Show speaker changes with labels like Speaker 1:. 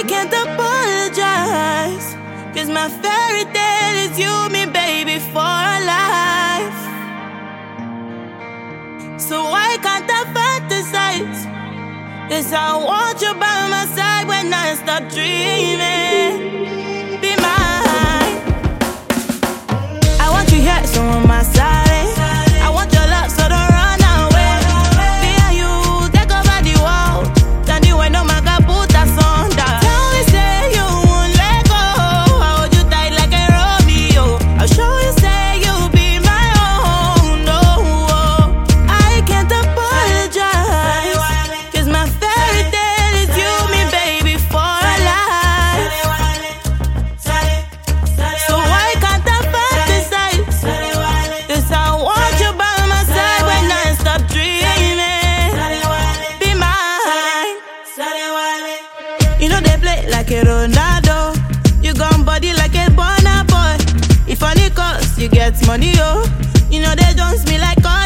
Speaker 1: can't apologize, 'cause my fairy tale is you, me baby, for life. So why can't I fantasize? 'Cause I want you by my side when I stop dreaming. Be mine. I want you here, so on my side. I want your love, so don't run away. Me and you, take over the world. Tell you when no man can put us under. Tell me, say you won't let go. I hold you tight like a Romeo. I'll show you, say you'll be my own. No, I can't apologize, 'cause my fairy tale is you, me baby, for life. So why can't I fantasize? 'Cause I want you by my side when I stop dreaming. Be mine. You know they play like a Ronaldo. You gon' body like a Burna Boy. If only cause you get money, oh. You know they don't me like